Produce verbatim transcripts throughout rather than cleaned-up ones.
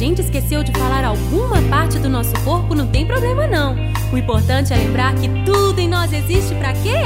gente esqueceu de falar alguma parte do nosso corpo, não tem problema não. O importante é lembrar que tudo em nós existe pra quê?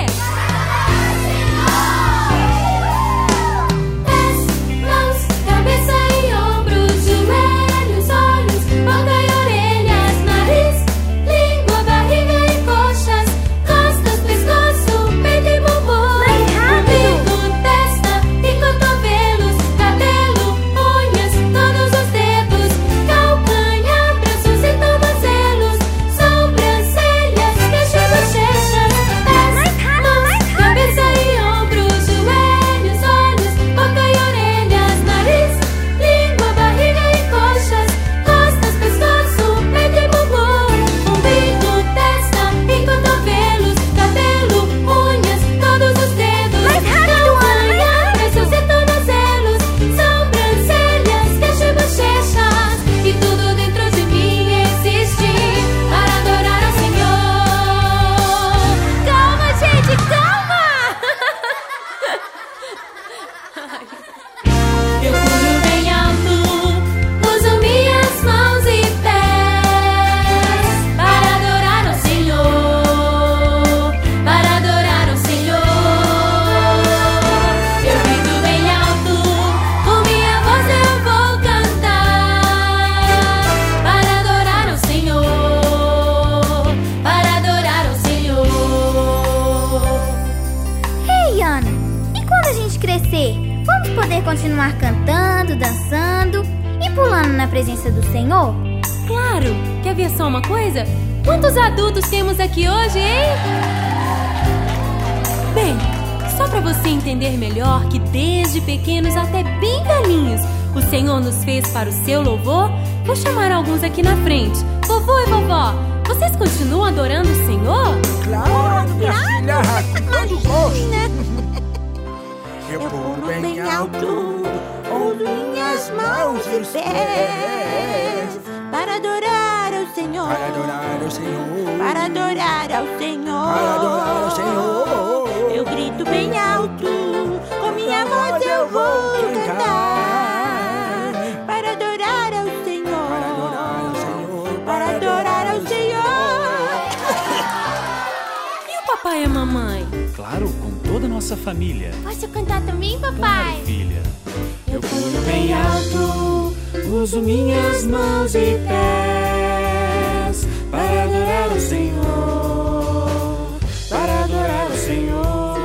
Vamos poder continuar cantando, dançando e pulando na presença do Senhor? Claro! Quer ver só uma coisa? Quantos adultos temos aqui hoje, hein? Bem, só para você entender melhor que desde pequenos até bem velhinhos o Senhor nos fez para o seu louvor, vou chamar alguns aqui na frente. Vovô e vovó, vocês continuam adorando o Senhor? Claro, minha filha, com todo gosto. Eu pulo bem alto, uso minhas mãos e pés para adorar ao Senhor, para adorar ao Senhor, para adorar ao Senhor, para adorar ao Senhor. Eu grito bem alto, com minha voz eu vou cantar, para adorar ao Senhor, para adorar ao Senhor, para adorar ao Senhor. E o papai e a mamãe? Claro, com toda a nossa família. Posso cantar também, papai? Claro, filha. Eu pulo bem alto, uso minhas mãos e pés para adorar o Senhor, para adorar o Senhor.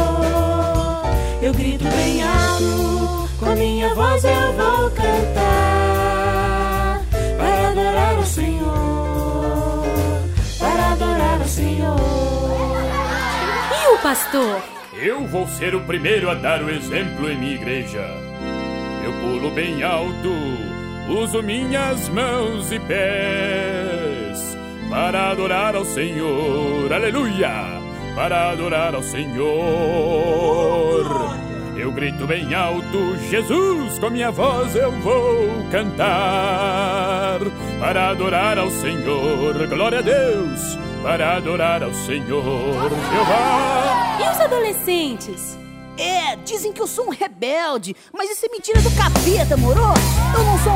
Eu grito bem alto, com minha voz eu vou cantar, para adorar o Senhor, para adorar o Senhor. E o pastor? Eu vou ser o primeiro a dar o exemplo em minha igreja. Eu pulo bem alto, uso minhas mãos e pés para adorar ao Senhor, aleluia, para adorar ao Senhor. Eu grito bem alto, Jesus, com minha voz eu vou cantar para adorar ao Senhor, glória a Deus, para adorar ao Senhor, Jeová. E os adolescentes? É, dizem que eu sou um rebelde, mas isso é mentira do capeta, moro? Eu não sou